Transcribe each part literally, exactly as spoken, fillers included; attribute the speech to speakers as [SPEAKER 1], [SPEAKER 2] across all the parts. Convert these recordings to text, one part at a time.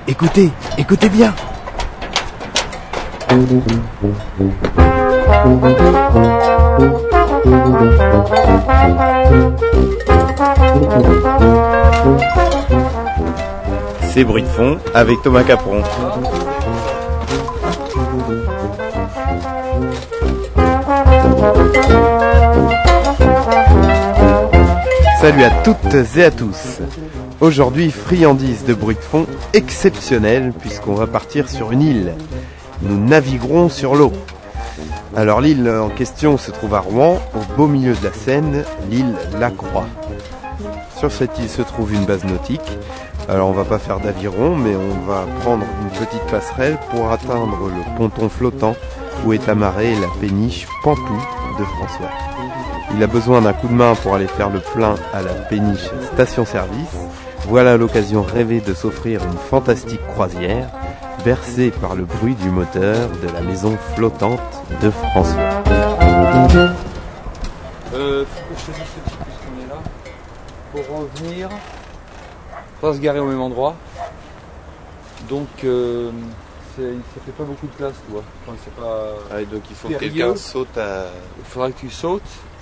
[SPEAKER 1] Écoutez, écoutez bien. C'est Bruit de fond avec Thomas Capron. Salut à toutes et à tous. Aujourd'hui, friandise de bruit de fond exceptionnelle puisqu'on va partir sur une île. Nous naviguerons sur l'eau. Alors l'île en question se trouve à Rouen, au beau milieu de la Seine, l'île Lacroix. Sur cette île se trouve une base nautique. Alors on va pas faire d'aviron, mais on va prendre une petite passerelle pour atteindre le ponton flottant où est amarrée la péniche Pampou de François. Il a besoin d'un coup de main pour aller faire le plein à la péniche station-service. Voilà l'occasion rêvée de s'offrir une fantastique croisière, bercée par le bruit du moteur de la maison flottante de François.
[SPEAKER 2] Euh, faut que je te dise ceci puisqu'on est là. Pour revenir, faut se garer au même endroit. Donc, euh, c'est, ça fait pas beaucoup de place, tu vois. Enfin, c'est pas.
[SPEAKER 1] Ah, et donc il faut que
[SPEAKER 2] périlleux.
[SPEAKER 1] quelqu'un saute à...
[SPEAKER 2] Il faudra que tu sautes.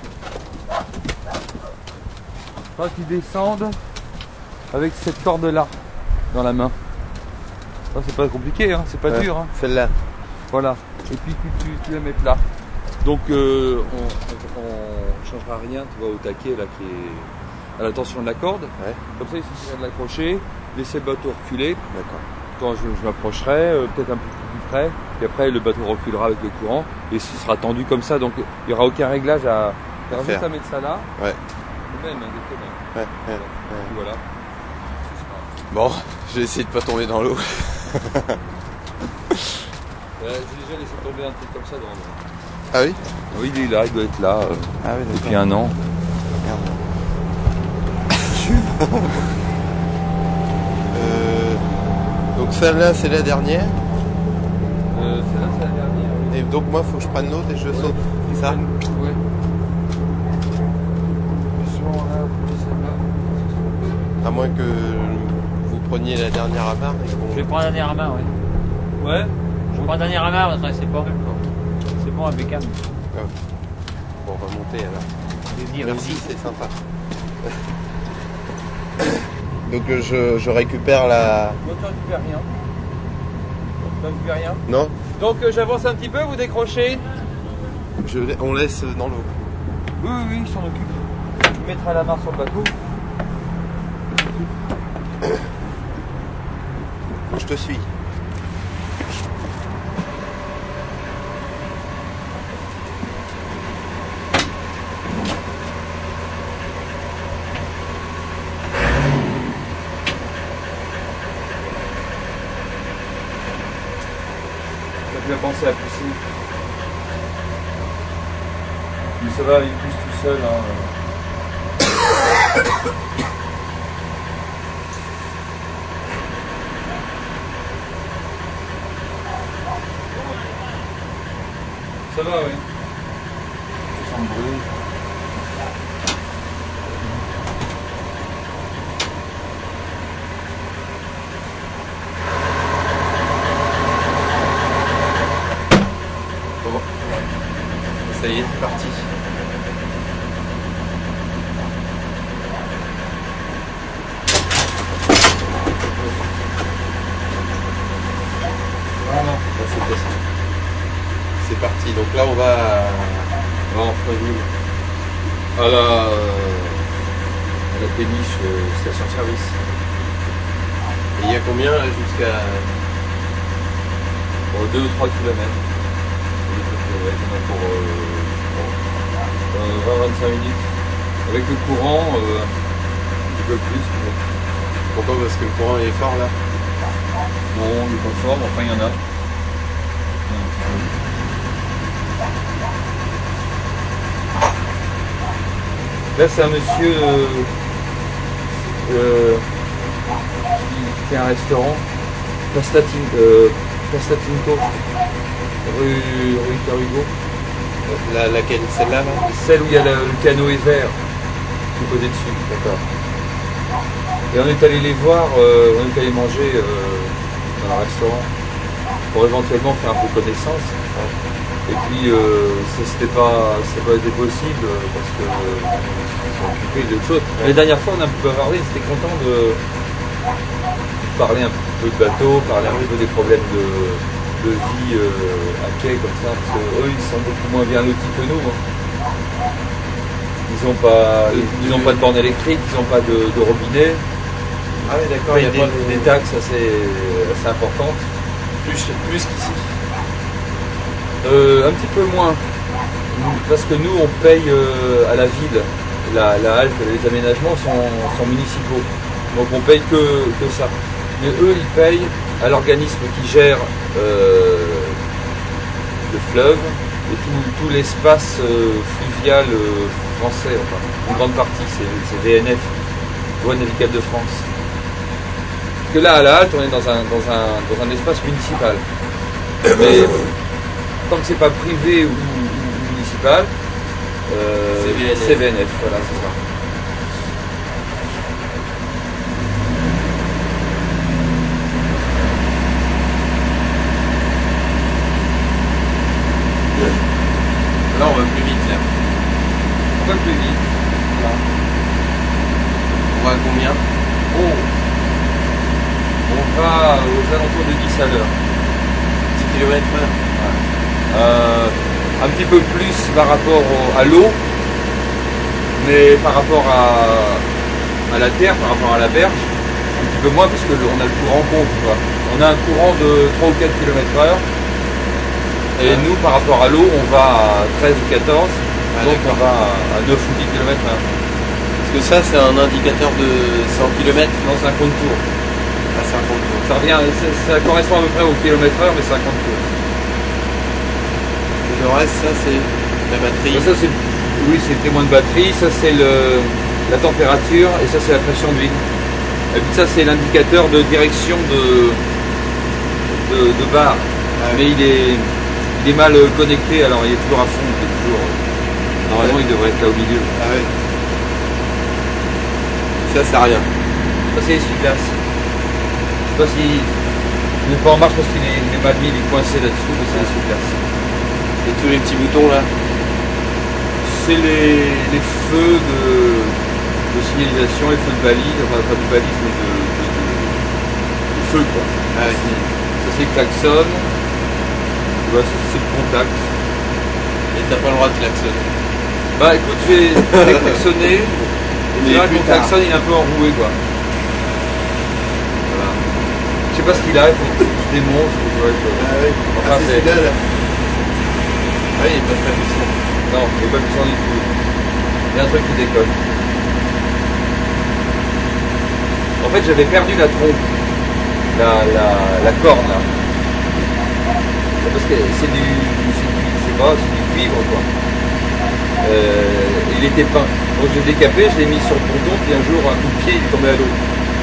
[SPEAKER 2] Il faudra que tu descendes avec cette corde-là dans la main. Ça, c'est pas compliqué, hein, c'est pas
[SPEAKER 1] ouais,
[SPEAKER 2] dur. Hein.
[SPEAKER 1] Celle-là.
[SPEAKER 2] Voilà. Et puis tu, tu, tu la mets là. Donc euh, on, on, on changera rien, tu vois, au taquet là qui est à la tension de la corde.
[SPEAKER 1] Ouais.
[SPEAKER 2] Comme ça, il suffira de l'accrocher, laisser le bateau reculer.
[SPEAKER 1] D'accord.
[SPEAKER 2] Quand je, je m'approcherai, euh, peut-être un peu plus près, puis après le bateau reculera avec le courant et ce sera tendu comme ça. Donc il n'y aura aucun réglage à, à juste
[SPEAKER 1] faire.
[SPEAKER 2] à mettre ça là.
[SPEAKER 1] Ouais.
[SPEAKER 2] Et même, hein, des même.
[SPEAKER 1] Ouais, ouais,
[SPEAKER 2] Et
[SPEAKER 1] ouais.
[SPEAKER 2] voilà.
[SPEAKER 1] Bon, je vais essayer de pas tomber dans l'eau.
[SPEAKER 2] Euh, j'ai déjà laissé tomber un truc comme ça dans le...
[SPEAKER 1] Ah oui?
[SPEAKER 2] Oui, il est là, il doit être là euh,
[SPEAKER 1] Ah oui, d'accord.
[SPEAKER 2] depuis un an.
[SPEAKER 1] euh, donc celle-là, c'est la dernière.
[SPEAKER 2] Euh, celle-là, c'est la dernière. Oui.
[SPEAKER 1] Et donc moi, faut que je prenne l'autre et je
[SPEAKER 2] Ouais.
[SPEAKER 1] saute. C'est ça?
[SPEAKER 2] Ouais. Justement, là, celle-là.
[SPEAKER 1] À moins que vous preniez la dernière amarre et qu'on...
[SPEAKER 3] Je vais prendre la dernière main, oui.
[SPEAKER 2] Ouais.
[SPEAKER 3] Je prends la dernière main, parce que c'est bon. C'est bon, impeccable.
[SPEAKER 1] Ah. Bon, on va monter alors.
[SPEAKER 3] Vas-y,
[SPEAKER 1] Merci,
[SPEAKER 3] vas-y.
[SPEAKER 1] c'est sympa. Donc euh, je, je récupère la...
[SPEAKER 2] Moi, tu récupères rien. Tu récupères rien.
[SPEAKER 1] Non?
[SPEAKER 2] Donc, euh, j'avance un petit peu, vous décrochez.
[SPEAKER 1] Je, on laisse dans l'eau.
[SPEAKER 2] Oui, oui, oui, il s'en occupe. Il mettra la marre sur le bateau.
[SPEAKER 1] Je te suis.
[SPEAKER 2] Tu vas penser à pousser. Mais ça va, il pousse tout seul. Hein. Ça va, oui. Je sens le bruit.
[SPEAKER 1] Ça y est, c'est parti.
[SPEAKER 2] Voilà.
[SPEAKER 1] Ça, c'est test. C'est parti. Donc là, on va, on va en Freville.
[SPEAKER 2] À la, à la péniche euh, station-service.
[SPEAKER 1] Et il y a combien là jusqu'à...
[SPEAKER 2] Pour deux ou trois kilomètres. Ouais, on a pour euh, vingt à vingt-cinq minutes. Avec le courant, euh, un petit peu plus. Mais...
[SPEAKER 1] Pourquoi? Parce que le courant il est fort là.
[SPEAKER 2] Bon, il est pas fort, mais enfin il y en a. Là, c'est un monsieur euh, euh, qui fait un restaurant, Pastatin, euh, Pastatinto, rue, rue Victor Hugo.
[SPEAKER 1] La, laquelle? Celle-là là?
[SPEAKER 2] Celle où il y a le, le canot est vert, qui est posé dessus.
[SPEAKER 1] D'accord.
[SPEAKER 2] Et on est allé les voir, euh, on est allé manger euh, dans un restaurant pour éventuellement faire un peu connaissance. Et puis euh, ça c'était pas, c'était pas été possible parce que euh, on s'est occupé d'autres choses. La dernière fois on a un peu bavardé, c'était content de parler un peu de bateau, parler un peu des problèmes de, de vie euh, à quai comme ça, parce qu'eux ils sont beaucoup moins bien lotis que nous. Hein. Ils n'ont pas, ils ont pas de borne électrique, ils n'ont pas de, de robinet.
[SPEAKER 1] Ah oui, d'accord,
[SPEAKER 2] Il y a
[SPEAKER 1] des,
[SPEAKER 2] des, des taxes assez, assez importantes.
[SPEAKER 1] plus, plus qu'ici.
[SPEAKER 2] Euh, un petit peu moins, parce que nous on paye euh, à la ville, la, la halte, les aménagements sont, sont municipaux, donc on paye que, que ça. Mais eux ils payent à l'organisme qui gère euh, le fleuve et tout, tout l'espace euh, fluvial euh, français, enfin une grande partie, c'est V N F, Voie Navigable de France. Parce que là à la halte on est dans un, dans un, dans un espace municipal. Mais tant que c'est pas privé ou, ou municipal, euh, c'est V N F, voilà, c'est ça.
[SPEAKER 1] Là, on va plus vite, là.
[SPEAKER 2] On va plus vite. Voilà.
[SPEAKER 1] On va à combien?
[SPEAKER 2] Oh. On va aux alentours de dix à l'heure.
[SPEAKER 1] dix kilomètres heure.
[SPEAKER 2] Euh, un petit peu plus par rapport au, à l'eau, mais par rapport à, à la terre, par rapport à la berge, un petit peu moins parce que le, on a le courant contre. Quoi. On a un courant de trois ou quatre kilomètres heure, et nous par rapport à l'eau, on va à treize ou quatorze, ah, donc on va à neuf ou dix kilomètres heure.
[SPEAKER 1] Parce que ça, c'est un indicateur de cent kilomètres?
[SPEAKER 2] Non, c'est un compte tour.
[SPEAKER 1] Ah, c'est un compte tour.
[SPEAKER 2] Ça, revient, ça, ça correspond à peu près au kilomètre heure, mais c'est un compte tour.
[SPEAKER 1] Le reste, ça c'est la batterie.
[SPEAKER 2] Ça, c'est, oui, c'est le témoin de batterie, ça c'est le, la température et ça c'est la pression d'huile. Et puis ça c'est l'indicateur de direction de, de, de barre. Ah, mais il est, il est mal connecté, alors il est toujours à fond, il est toujours. Normalement ouais. Il devrait être là au milieu.
[SPEAKER 1] Ah ouais. Ça c'est rien.
[SPEAKER 2] Ça c'est l'essuie-glace. Je sais pas si. Il n'est pas en marche parce qu'il est, est mal mis, il est coincé là-dessous, mais c'est l'essuie-glace.
[SPEAKER 1] Et tous les petits boutons là,
[SPEAKER 2] c'est les, les feux de, de signalisation, les feux de balise, enfin pas de balise mais de, de, de, de feu quoi. Ah, ouais. Ça c'est le klaxon, voilà, c'est le contact.
[SPEAKER 1] Et t'as pas le droit de klaxonner?
[SPEAKER 2] Bah écoute, je vais, je vais klaxonner, et là mon klaxon il est un peu enroué quoi. Voilà. Je sais pas ce qu'il a, il faut que je démonte. Ah, ouais. Enfin, ah, c'est là.
[SPEAKER 1] Ah oui, il n'est pas très puissant.
[SPEAKER 2] Non, il n'est pas puissant du tout. Il y a un truc qui déconne. En fait, j'avais perdu la trompe, la, la, la corne là. Parce que c'est du, c'est pas, c'est du cuivre quoi. Euh, il était peint. Donc j'ai décapé, je l'ai mis sur le ponton, puis un jour un coup de pied il est tombé à l'eau.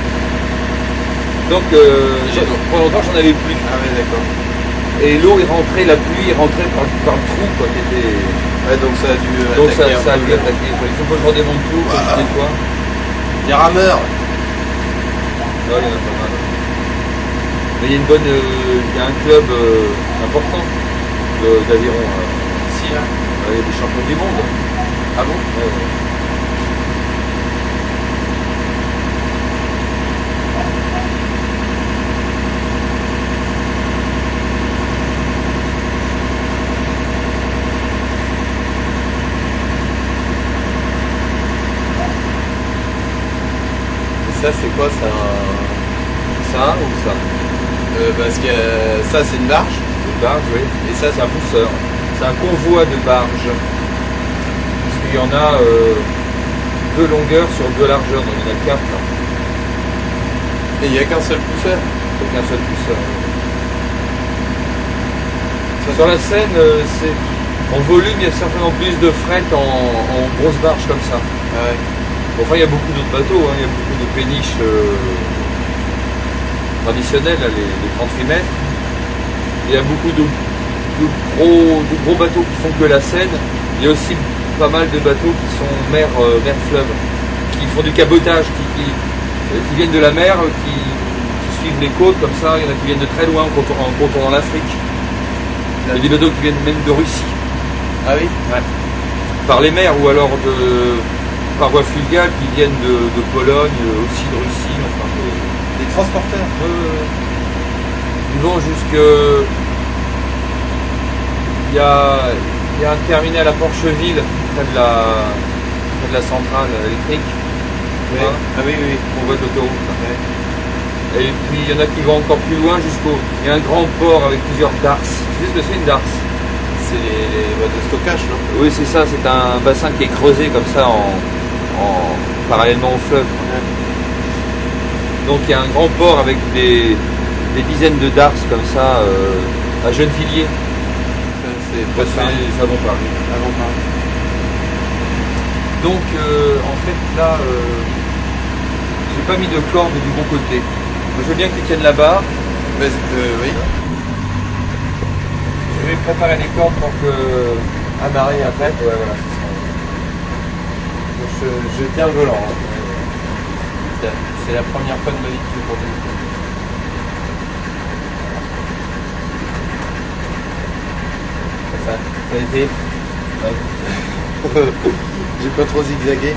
[SPEAKER 2] Donc euh, pendant longtemps j'en avais plus.
[SPEAKER 1] Ah ouais, d'accord.
[SPEAKER 2] Et l'eau est rentrée, la pluie est rentrée par, par le trou quoi, qui était.
[SPEAKER 1] Ouais, donc ça a dû
[SPEAKER 2] donc
[SPEAKER 1] attaquer.
[SPEAKER 2] Donc ça, ça a dû attaquer. Il faut que je redémonte tout, wow. Que je nettoie.
[SPEAKER 1] Des rameurs.
[SPEAKER 2] Ouais, il y en a pas mal. Mais il y a une bonne, euh, il y a un club euh, important d'aviron euh, ici là. Ouais, il y a des champions du monde.
[SPEAKER 1] Ah bon? Ouais, ouais. Ça c'est quoi ça?
[SPEAKER 2] Ça ou ça?
[SPEAKER 1] euh, Parce que euh, ça c'est une barge.
[SPEAKER 2] Une barge, oui. Et ça c'est un pousseur. C'est un convoi de barges. Parce qu'il y en a euh, deux longueurs sur deux largeurs, donc il y en a quatre là.
[SPEAKER 1] Et il n'y a qu'un seul pousseur?
[SPEAKER 2] Il n'y a qu'un seul pousseur. Ça, sur la Seine, euh, c'est en volume il y a certainement plus de fret en, en grosses barges comme ça.
[SPEAKER 1] Ah ouais.
[SPEAKER 2] Enfin, il y a beaucoup d'autres bateaux, hein. Il y a beaucoup de péniches euh, traditionnelles, là, les, les trente-huit mètres. Il y a beaucoup de, de, gros, de gros bateaux qui font que la Seine. Il y a aussi pas mal de bateaux qui sont mer, euh, mer fleuve, qui font du cabotage, qui, qui, euh, qui viennent de la mer, qui, qui suivent les côtes comme ça, il y en a qui viennent de très loin en contour- en contournant l'Afrique. Il y a des bateaux qui viennent même de Russie.
[SPEAKER 1] Ah oui.
[SPEAKER 2] Ouais. Par les mers ou alors de, par voie fluviale qui viennent de, de Pologne, aussi de Russie. Enfin, de,
[SPEAKER 1] Des transporteurs.
[SPEAKER 2] euh, ils vont jusque. Il y a, il y a un terminal à Porcheville, près de la, près de la centrale électrique.
[SPEAKER 1] Oui.
[SPEAKER 2] Hein,
[SPEAKER 1] Ah oui, oui.
[SPEAKER 2] on voit de l'autoroute. là.
[SPEAKER 1] Ouais.
[SPEAKER 2] Et puis il y en a qui vont encore plus loin jusqu'au. Il y a un grand port avec plusieurs darses. Tu sais ce que c'est une darse?
[SPEAKER 1] C'est les, les boîtes de stockage, non?
[SPEAKER 2] Oui, c'est ça, c'est un bassin qui est creusé comme ça en, en parallèlement au fleuve. Donc il y a un grand port avec des, des dizaines de darses comme ça euh, à Gennevilliers.
[SPEAKER 1] C'est
[SPEAKER 2] Ça, c'est- ça vont parler.
[SPEAKER 1] Avant Paris.
[SPEAKER 2] Donc euh, en fait là, euh, j'ai pas mis de corde du bon côté. Je veux bien que tu tiennes la barre.
[SPEAKER 1] Mais, euh, oui.
[SPEAKER 2] Je vais préparer les cordes pour que
[SPEAKER 1] Amarré après.
[SPEAKER 2] Ouais, voilà, c'est ça.
[SPEAKER 1] Je, je tiens le volant. hein. C'est- C'est la première fois de ma vie que je fais pour vous. Ça, ça a été. J'ai pas trop zigzagué.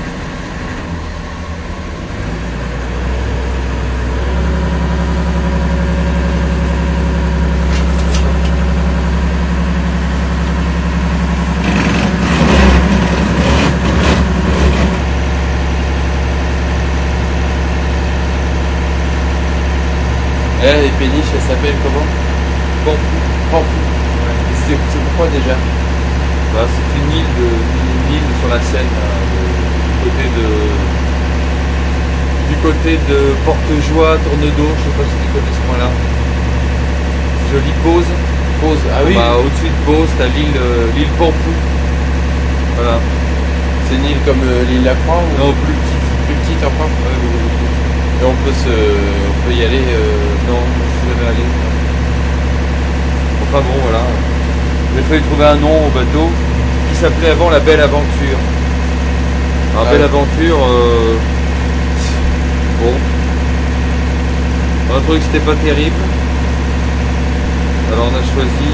[SPEAKER 1] Eh, les péniches, elles s'appellent comment?
[SPEAKER 2] Bon,
[SPEAKER 1] Pampou. Ouais. C'est c'est pourquoi déjà?
[SPEAKER 2] bah, c'est une île, de, une île sur la Seine, là, de- du côté de du côté de Portejoie, Tournedos, je sais pas si tu connais ce coin-là. Jolie Pose.
[SPEAKER 1] Pause. Ah oui.
[SPEAKER 2] Bah, au-dessus de Pose, t'as l'île euh, l'île Pampou. Voilà.
[SPEAKER 1] C'est une île comme euh, l'île Lacroix ou
[SPEAKER 2] Non, plus petite.
[SPEAKER 1] plus petite encore?
[SPEAKER 2] Ouais, beaucoup, beaucoup.
[SPEAKER 1] Et on peut se, on peut y aller. euh,
[SPEAKER 2] Non, je suis jamais allé. Enfin bon, voilà. Il a fallu trouver un nom au bateau qui s'appelait avant la Belle Aventure. Alors,
[SPEAKER 1] Ah
[SPEAKER 2] Belle
[SPEAKER 1] ouais.
[SPEAKER 2] Aventure, euh, bon. On a trouvé que c'était pas terrible. Alors on a choisi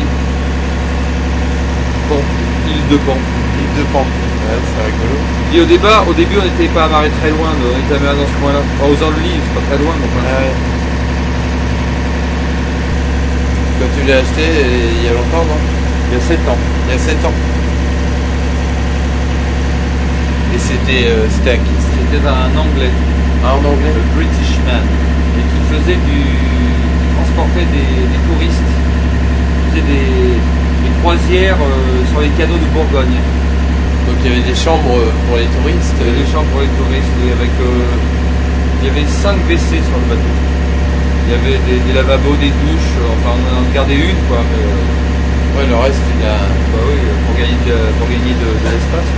[SPEAKER 2] Pampou, île de Pampou.
[SPEAKER 1] Île de Pampou. Ouais, c'est rigolo.
[SPEAKER 2] Et au départ, au début on n'était pas amarré très loin, on était amarré dans ce coin-là. Enfin, aux Andelys, c'est pas très loin, mais enfin,
[SPEAKER 1] Ah ouais. Quand tu l'as acheté, il y a longtemps, non?
[SPEAKER 2] il y a sept ans.
[SPEAKER 1] Il y a sept ans. Et c'était euh, c'était à qui?
[SPEAKER 2] C'était un Anglais,
[SPEAKER 1] Ah, en anglais?
[SPEAKER 2] le British man, et qui faisait du. qui transportait des, des touristes, qui faisait des, des croisières euh, sur les canaux de Bourgogne.
[SPEAKER 1] Donc il y avait des chambres euh, pour les touristes.
[SPEAKER 2] Il y avait des chambres pour les touristes, et avec. euh, il y avait cinq W C sur le bateau. Il y avait des, des lavabos, des douches, euh, enfin on en a gardé une quoi, mais. euh,
[SPEAKER 1] Ouais, le reste, il a.
[SPEAKER 2] bah oui, euh, pour gagner de, pour gagner de, de l'espace.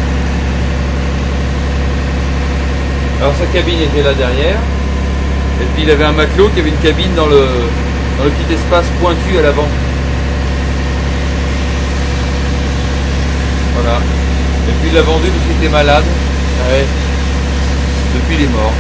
[SPEAKER 2] Alors sa cabine était là derrière, et puis il avait un matelot qui avait une cabine dans le, dans le petit espace pointu à l'avant. Voilà. Et puis il l'a vendu parce qu'il était malade,
[SPEAKER 1] Ah ouais.
[SPEAKER 2] depuis il est mort.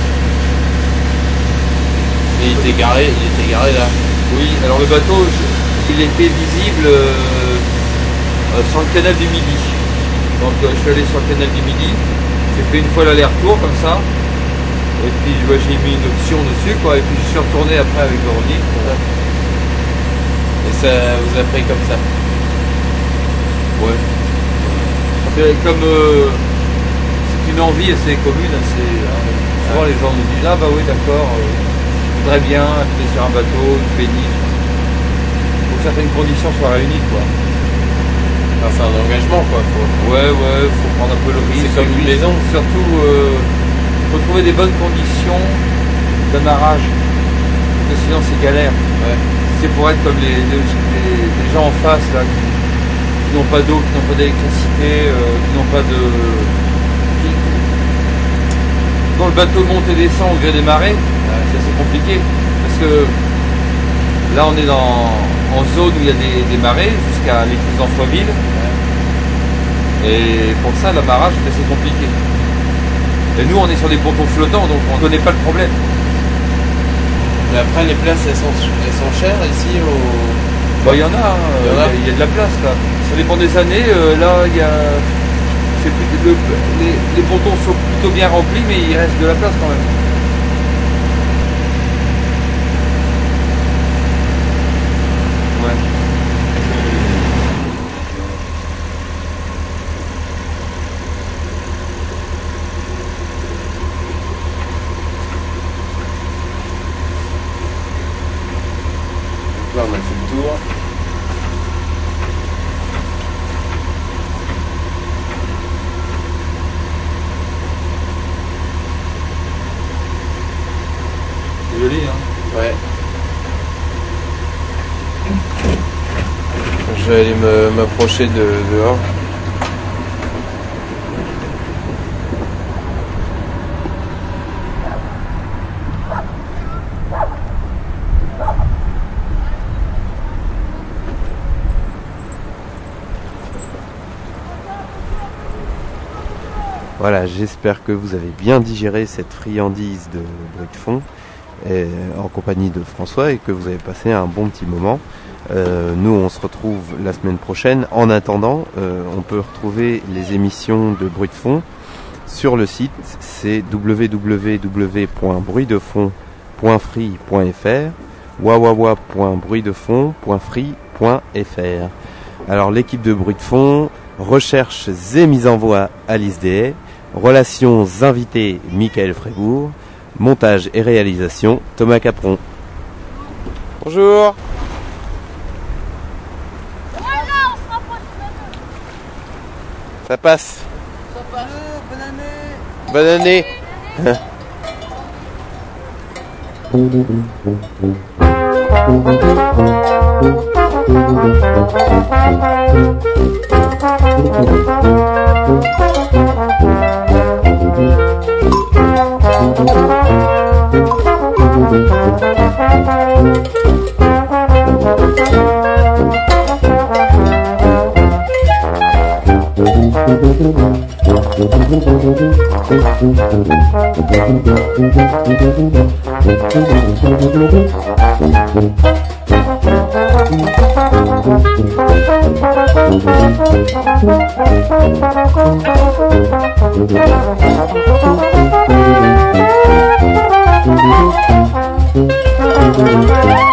[SPEAKER 1] Et il était garé, il était garé là.
[SPEAKER 2] Oui, alors le bateau, je- il était visible euh, euh, sur le canal du Midi. Donc euh, je suis allé sur le canal du Midi, j'ai fait une fois l'aller-retour comme ça, et puis ouais, j'ai mis une option dessus quoi, et puis je suis retourné après avec Véronique.
[SPEAKER 1] Et ça vous a pris comme ça.
[SPEAKER 2] Ouais. C'est comme euh, c'est une envie assez commune, assez. Hein, souvent les gens nous disent ah bah oui d'accord, euh, je voudrais bien être sur un bateau, une péniche. Faut que certaines conditions soient réunies quoi.
[SPEAKER 1] Enfin, c'est un engagement quoi. Faut...
[SPEAKER 2] Ouais ouais, faut prendre un peu le risque.
[SPEAKER 1] C'est comme une
[SPEAKER 2] Et puis,
[SPEAKER 1] maison.
[SPEAKER 2] Surtout euh, faut trouver des bonnes conditions d'amarrage. Parce que sinon c'est galère.
[SPEAKER 1] Ouais.
[SPEAKER 2] C'est pour être comme les, les, les- les gens en face là, qui, qui n'ont pas d'eau, qui n'ont pas d'électricité, euh, qui n'ont pas de. qui- Quand le bateau monte et descend au gré des marées, euh, c'est assez compliqué. Parce que là on est dans, en zone où il y a des, des marées jusqu'à l'église d'Anfreville. Et pour ça l'amarrage est assez compliqué. Et nous on est sur des pontons flottants donc on ne connaît pas le problème.
[SPEAKER 1] Mais après, les places, elles sont, elles sont chères ici au...
[SPEAKER 2] Bah, il y en a, hein.
[SPEAKER 1] Il y en a.
[SPEAKER 2] Il y a de la place là. Ça dépend des années. euh, là, il y a. c'est plus- le- les, les pontons sont plutôt bien remplis, mais il reste de la place quand même. Ouais.
[SPEAKER 1] Là, on a fait le tour.
[SPEAKER 2] C'est joli, hein.
[SPEAKER 1] Ouais. Je vais aller me- m'approcher de dehors. Voilà, j'espère que vous avez bien digéré cette friandise de bruit de fond et, en compagnie de François, et que vous avez passé un bon petit moment. Euh, nous, on se retrouve la semaine prochaine. En attendant, euh, on peut retrouver les émissions de bruit de fond sur le site, c'est w w w point bruit de fond point free point f r, wawawa point bruit de fond point free point f r. Alors, l'équipe de bruit de fond, recherches et mise en voix Alice Dehay, relations invités Michael Frébourg, montage et réalisation Thomas Capron. Bonjour. Ça passe.
[SPEAKER 4] Ça passe. Bonne année.
[SPEAKER 1] Bonne année.
[SPEAKER 5] Thank you.